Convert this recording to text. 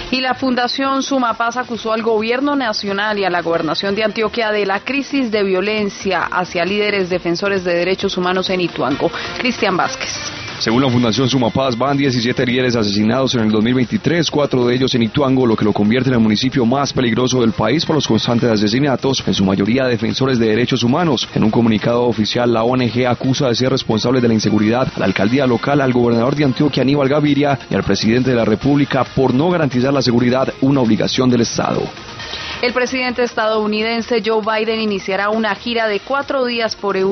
Y la Fundación Sumapaz acusó al gobierno nacional y a la gobernación de Antioquia de la crisis de violencia hacia líderes defensores de derechos humanos en Ituango. Cristian Vázquez. Según la Fundación Sumapaz, van 17 líderes asesinados en el 2023, 4 de ellos en Ituango, lo que lo convierte en el municipio más peligroso del país por los constantes asesinatos, en su mayoría defensores de derechos humanos. En un comunicado oficial, la ONG acusa de ser responsables de la inseguridad a la alcaldía local, al gobernador de Antioquia, Aníbal Gaviria, y al presidente de la República por no garantizar la seguridad, una obligación del Estado. El presidente estadounidense Joe Biden iniciará una gira de 4 días por Europa